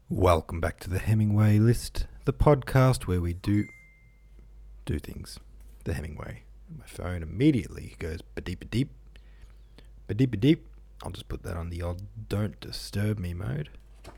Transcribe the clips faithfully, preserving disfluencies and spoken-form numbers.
Welcome back to the Hemingway List, the podcast where we do do things the Hemingway. My phone immediately goes ba-deep-a-deep, ba-deep-a-deep. I'll just put that on the old don't disturb me mode.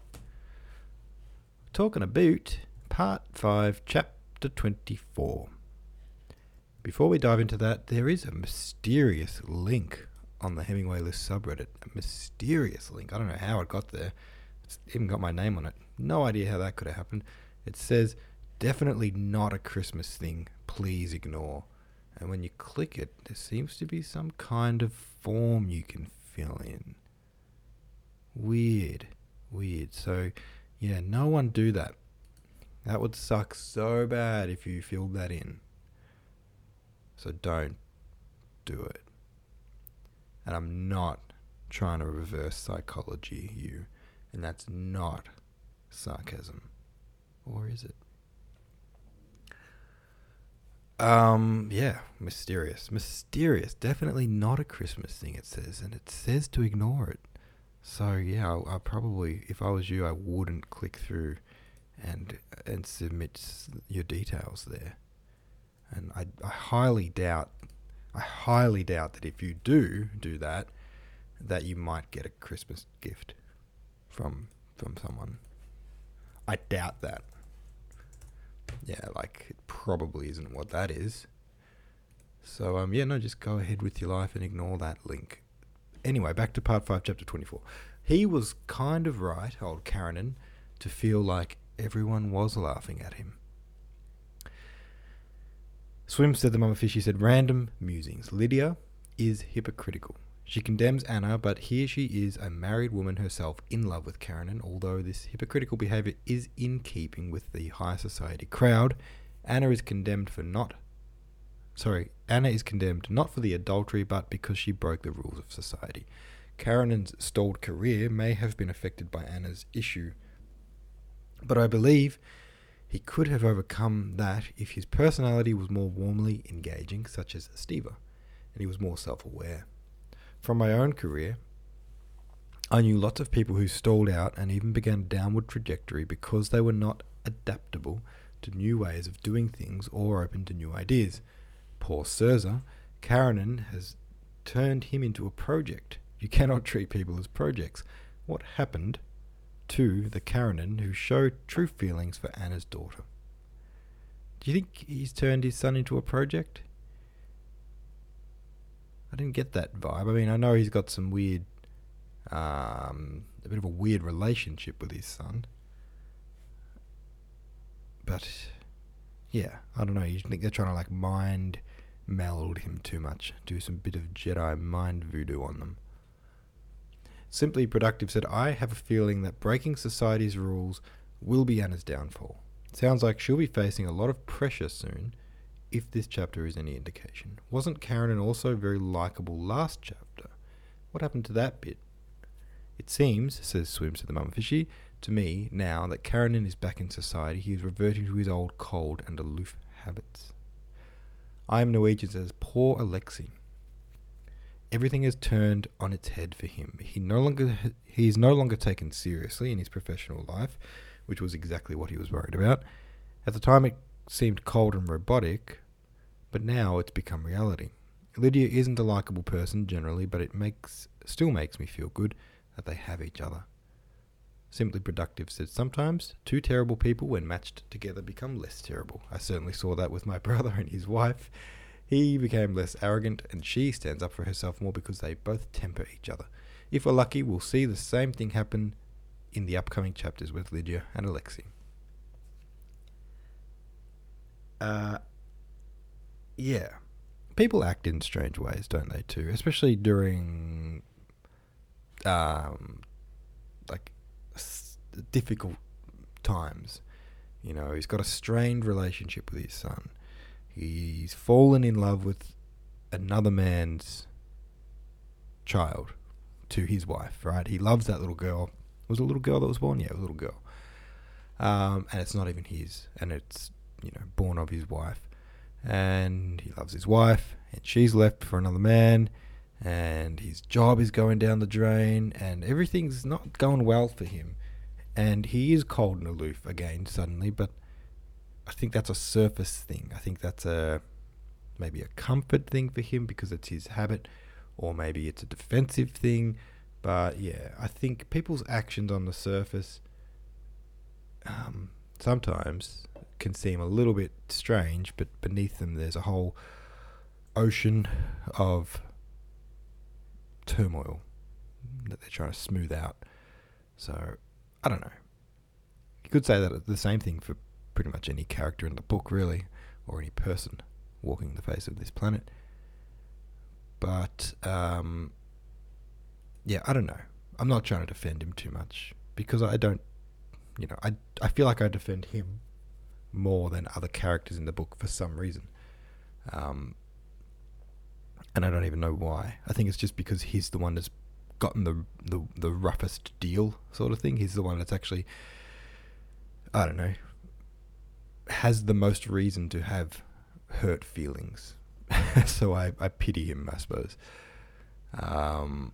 Talking about part five, chapter twenty-four. Before we dive into that, there is a mysterious link on the Hemingway List subreddit. A mysterious link. I don't know how it got there. It's even got my name on it. No idea how that could have happened. It says, definitely not a Christmas thing. Please ignore. And when you click it, there seems to be some kind of form you can fill in. Weird. Weird. So, yeah, no one do that. That would suck so bad if you filled that in. So don't do it. And I'm not trying to reverse psychology you. And that's not sarcasm. Or is it? Um, yeah, mysterious. Mysterious. Definitely not a Christmas thing, it says. And it says to ignore it. So, yeah, I, I probably, if I was you, I wouldn't click through and and submit your details there. And I, I highly doubt, I highly doubt that if you do do that, that you might get a Christmas gift from from someone. I doubt that. Yeah, like it probably isn't what that is. So um yeah, no, just go ahead with your life and ignore that link. Anyway, back to part five, chapter twenty-four. He was kind of right, old Karenin, to feel like everyone was laughing at him. Swim said the mama fish, he said, random musings. Lydia is hypocritical. She condemns Anna, but here she is, a married woman herself, in love with Karenin. Although this hypocritical behaviour is in keeping with the high society crowd, Anna is condemned for not... Sorry, Anna is condemned not for the adultery, but because she broke the rules of society. Karenin's stalled career may have been affected by Anna's issue, but I believe he could have overcome that if his personality was more warmly engaging, such as Steva, and he was more self-aware. From my own career, I knew lots of people who stalled out and even began a downward trajectory because they were not adaptable to new ways of doing things or open to new ideas. Poor Sirza, Karenin has turned him into a project. You cannot treat people as projects. What happened to the Karenin who showed true feelings for Anna's daughter? Do you think he's turned his son into a project? I didn't get that vibe. I mean, I know he's got some weird, um, a bit of a weird relationship with his son. But, yeah, I don't know. You think they're trying to, like, mind meld him too much. Do some bit of Jedi mind voodoo on them. Simply Productive said, I have a feeling that breaking society's rules will be Anna's downfall. Sounds like she'll be facing a lot of pressure soon, if this chapter is any indication. Wasn't Karenin also very likeable last chapter? What happened to that bit? It seems, says Swim to the Mama Fishy, to me now that Karenin is back in society, he is reverting to his old cold and aloof habits. I am Norwegian, says poor Alexei. Everything has turned on its head for him. He no longer he is no longer taken seriously in his professional life, which was exactly what he was worried about. At the time it seemed cold and robotic, but now it's become reality. Lydia isn't a likable person generally, but it makes still makes me feel good that they have each other. Simply Productive said, sometimes two terrible people when matched together become less terrible. I certainly saw that with my brother and his wife. He became less arrogant and she stands up for herself more because they both temper each other. If we're lucky, we'll see the same thing happen in the upcoming chapters with Lydia and Alexei. Uh, yeah. People act in strange ways, don't they, too? Especially during, um, like, s- difficult times. You know, he's got a strained relationship with his son. He's fallen in love with another man's child to his wife, right? He loves that little girl. Was it a little girl that was born? Yeah, it was a little girl. Um, and it's not even his. And it's, you know, born of his wife. And he loves his wife. And she's left for another man. And his job is going down the drain. And everything's not going well for him. And he is cold and aloof again suddenly, but I think that's a surface thing. I think that's a maybe a comfort thing for him because it's his habit, or maybe it's a defensive thing. But yeah, I think people's actions on the surface um, sometimes can seem a little bit strange, but beneath them there's a whole ocean of turmoil that they're trying to smooth out. So, I don't know. You could say that the same thing for pretty much any character in the book, really, or any person walking the face of this planet. But, um, yeah, I don't know. I'm not trying to defend him too much, because I don't, you know, I, I feel like I defend him more than other characters in the book for some reason. Um, and I don't even know why. I think it's just because he's the one that's gotten the, the the roughest deal sort of thing. He's the one that's actually, I don't know, has the most reason to have hurt feelings. So I, I pity him, I suppose. Um,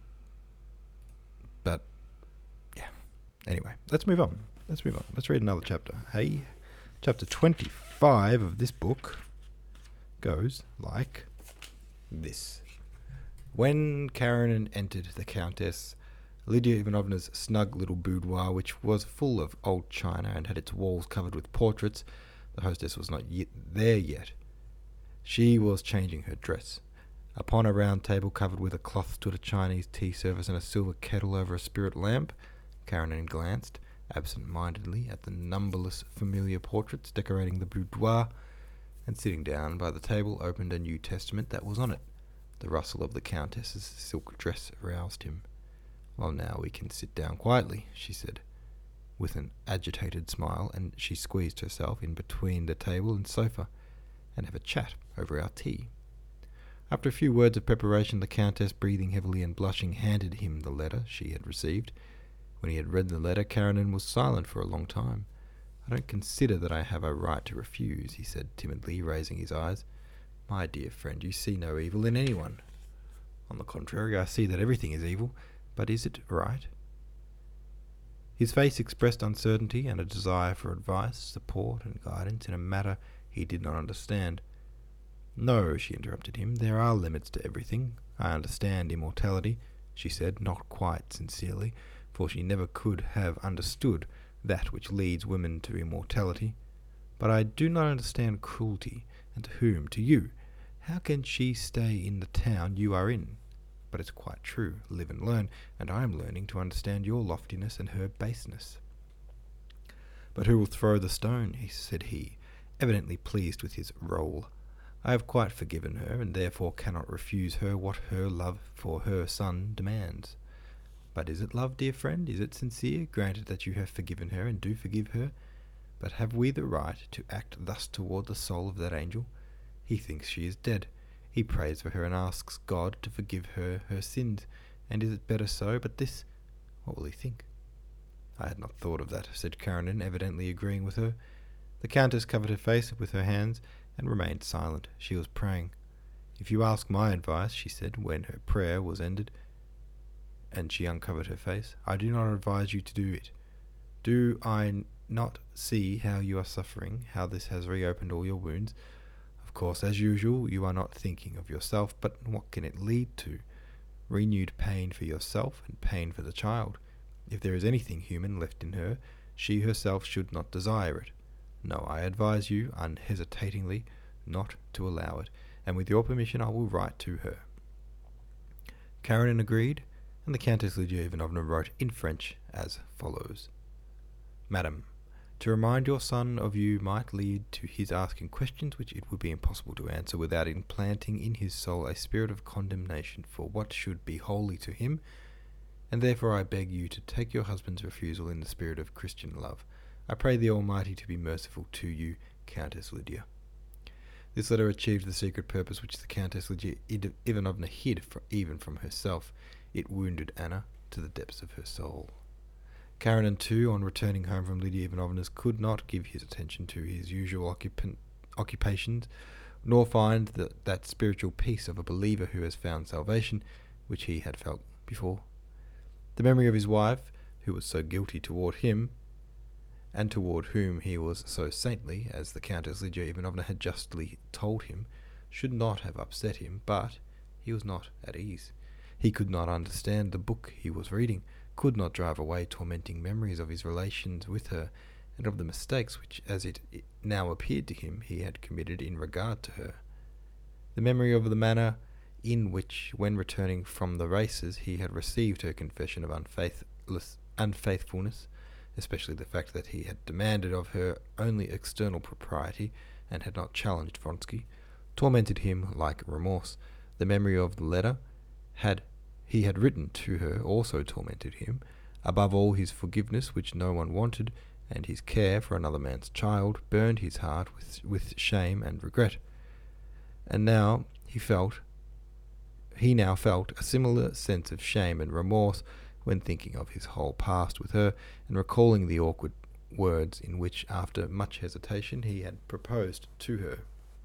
but, yeah. Anyway, let's move on. Let's move on. Let's read another chapter. Hey, chapter twenty-five of this book goes like this. When Karenin entered the Countess Lydia Ivanovna's snug little boudoir, which was full of old china and had its walls covered with portraits, the hostess was not yet there yet. She was changing her dress. Upon a round table covered with a cloth stood a Chinese tea service and a silver kettle over a spirit lamp. Karenin glanced absent-mindedly at the numberless familiar portraits decorating the boudoir, and sitting down by the table opened a New Testament that was on it. The rustle of the Countess's silk dress roused him. "Well, now we can sit down quietly," she said, with an agitated smile, and she squeezed herself in between the table and sofa, and have a chat over our tea. After a few words of preparation, the Countess, breathing heavily and blushing, handed him the letter she had received. When he had read the letter, Karenin was silent for a long time. "I don't consider that I have a right to refuse," he said timidly, raising his eyes. "My dear friend, you see no evil in anyone." "On the contrary, I see that everything is evil. But is it right?" His face expressed uncertainty and a desire for advice, support, and guidance in a matter he did not understand. "No," she interrupted him, "there are limits to everything. I understand immortality," she said, not quite sincerely, for she never could have understood that which leads women to immortality. "But I do not understand cruelty. And to whom? To you. How can she stay in the town you are in? But it's quite true. Live and learn, and I am learning to understand your loftiness and her baseness." "But who will throw the stone?" he said he, evidently pleased with his role. "I have quite forgiven her, and therefore cannot refuse her what her love for her son demands." "But is it love, dear friend? Is it sincere? Granted that you have forgiven her, and do forgive her. But have we the right to act thus toward the soul of that angel? He thinks she is dead. He prays for her and asks God to forgive her her sins. And is it better so? But this, what will he think?" "I had not thought of that," said Karenin, evidently agreeing with her. The Countess covered her face with her hands and remained silent. She was praying. "If you ask my advice," she said, when her prayer was ended, and she uncovered her face, "I do not advise you to do it. Do I not see how you are suffering, how this has reopened all your wounds? Of course, as usual, you are not thinking of yourself, but what can it lead to? Renewed pain for yourself and pain for the child. If there is anything human left in her, she herself should not desire it. No, I advise you unhesitatingly not to allow it, and with your permission I will write to her." Karenin agreed, and the Countess Lydia Ivanovna wrote in French as follows. "Madam, to remind your son of you might lead to his asking questions which it would be impossible to answer without implanting in his soul a spirit of condemnation for what should be holy to him, and therefore I beg you to take your husband's refusal in the spirit of Christian love. I pray the Almighty to be merciful to you, Countess Lydia." This letter achieved the secret purpose which the Countess Lydia Ivanovna hid for, even from herself. It wounded Anna to the depths of her soul. Karenin, too, on returning home from Lydia Ivanovna's, could not give his attention to his usual occup- occupations, nor find the, that spiritual peace of a believer who has found salvation, which he had felt before. The memory of his wife, who was so guilty toward him, and toward whom he was so saintly, as the Countess Lydia Ivanovna had justly told him, should not have upset him, but he was not at ease. He could not understand the book he was reading, could not drive away tormenting memories of his relations with her, and of the mistakes which, as it now appeared to him, he had committed in regard to her. The memory of the manner in which, when returning from the races, he had received her confession of unfaithless, unfaithfulness, especially the fact that he had demanded of her only external propriety and had not challenged Vronsky, tormented him like remorse. The memory of the letter had he had written to her also tormented him. Above all, his forgiveness, which no one wanted, and his care for another man's child, burned his heart with with shame and regret. And now he felt, he now felt a similar sense of shame and remorse when thinking of his whole past with her, and recalling the awkward words in which, after much hesitation, he had proposed to her.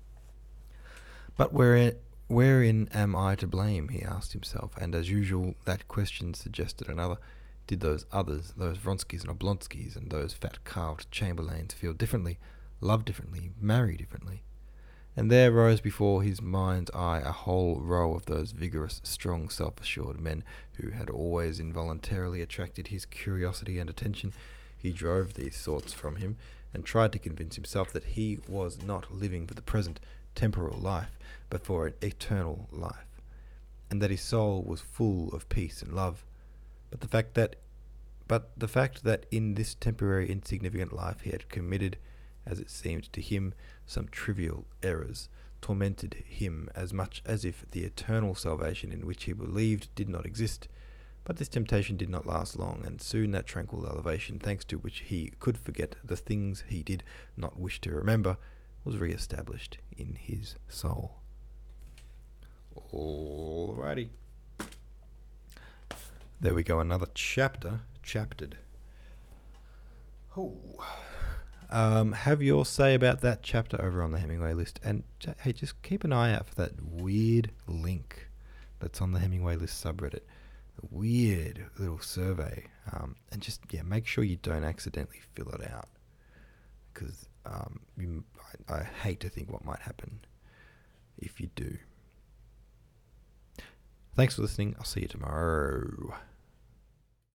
But wherein, wherein am I to blame, he asked himself, and as usual that question suggested another. Did those others, those Vronskys and Oblonskys, and those fat-calved chamberlains feel differently, love differently, marry differently? And there rose before his mind's eye a whole row of those vigorous, strong, self-assured men who had always involuntarily attracted his curiosity and attention. He drove these thoughts from him, and tried to convince himself that he was not living for the present, temporal life, but for an eternal life, and that his soul was full of peace and love. But the fact that, but the fact that in this temporary, insignificant life he had committed, as it seemed to him, some trivial errors, tormented him as much as if the eternal salvation in which he believed did not exist. But this temptation did not last long, and soon that tranquil elevation, thanks to which he could forget the things he did not wish to remember, was re-established in his soul. Alrighty. There we go, another chapter, chaptered. Oh. Um, have your say about that chapter over on the Hemingway list. And hey, just keep an eye out for that weird link that's on the Hemingway list subreddit. A weird little survey. Um, and just, yeah, make sure you don't accidentally fill it out. Because um, you, I, I hate to think what might happen if you do. Thanks for listening. I'll see you tomorrow.